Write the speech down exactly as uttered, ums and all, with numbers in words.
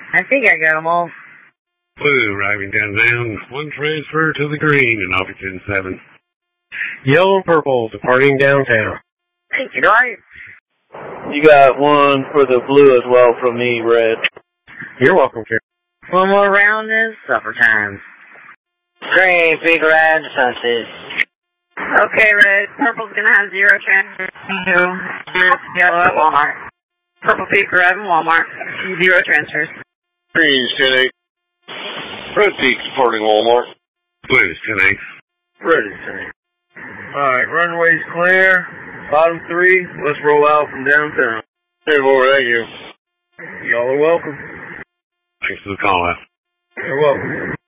I think I got them all. Blue arriving downtown. One transfer to the green and off at ten seven. Yellow and purple departing downtown. Thank you, Dwight. You got one for the blue as well from me, Red. You're welcome, Karen. One more round is supper time. Green, big red, sunset. Okay, Red. Purple's gonna have zero transfers. Two. Yellow at Walmart. Purple Peak arriving Walmart. Zero transfers. Green's ten eight. Red Peak departing Walmart. Blue's ten eight. Red is ten eight. Alright, runway's clear. Bottom three, let's roll out from downtown. Hey, boy, thank you. Y'all are welcome. Thanks for the call out. You're welcome.